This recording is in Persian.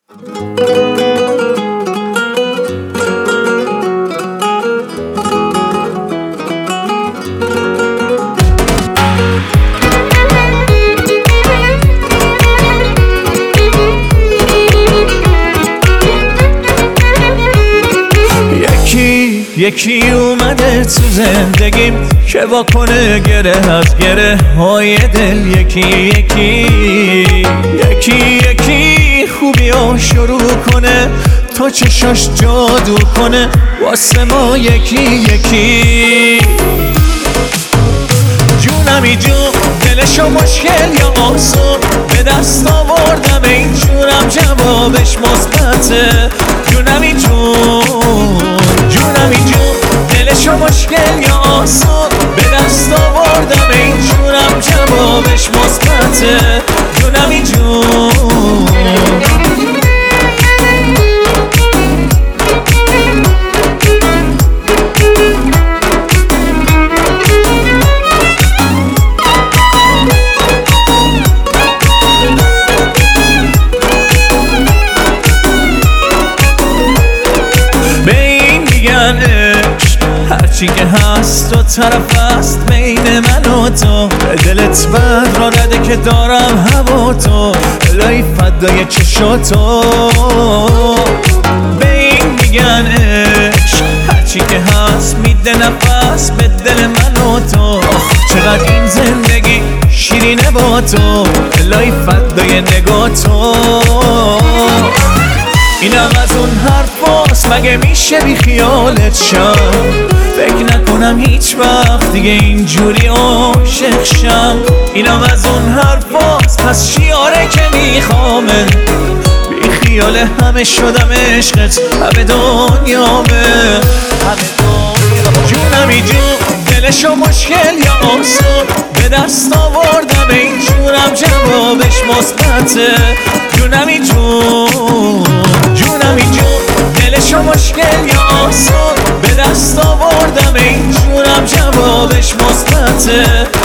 یکی اومده تو زندگیم که واکنه گره از گره های دل. یکی خوبیو شروع کنه تا چشاش جادو کنه واسه ما یکی جونمی جون دلشو مشکل یا آسون به دست آوردم اینجورم جوابش مثبته. جونمی جون دلشو مشکل یا آسون به دست آوردم اینجورم جوابش مثبته. جونمی جون هرچی که هست و طرف است بین من و تو، به دلت بد را نده که دارم هوا تو، الهی فدای چشاتو. به این میگن عشق، هرچی که هست میده نفس به دل من و تو. چقدر این زندگی شیرینه با تو، الهی فدای نگاتو. اینم از اون حرفاست مگه میشه بی خیالت شم؟ فکر نکنم هیچ وقت دیگه اینجوری عاشق شم. اینم از اون حرفاست پس شیاره که میخوامه، بی خیال همه شدم عشقت همه دنیامه. جونمی جون دلشو مشکل یا آسون به دست آوردم اینجورم جوابش مثبته. جونمی جون دلشو مشکل یا آسون به دست آوردم اینجورم جوابش مثبته.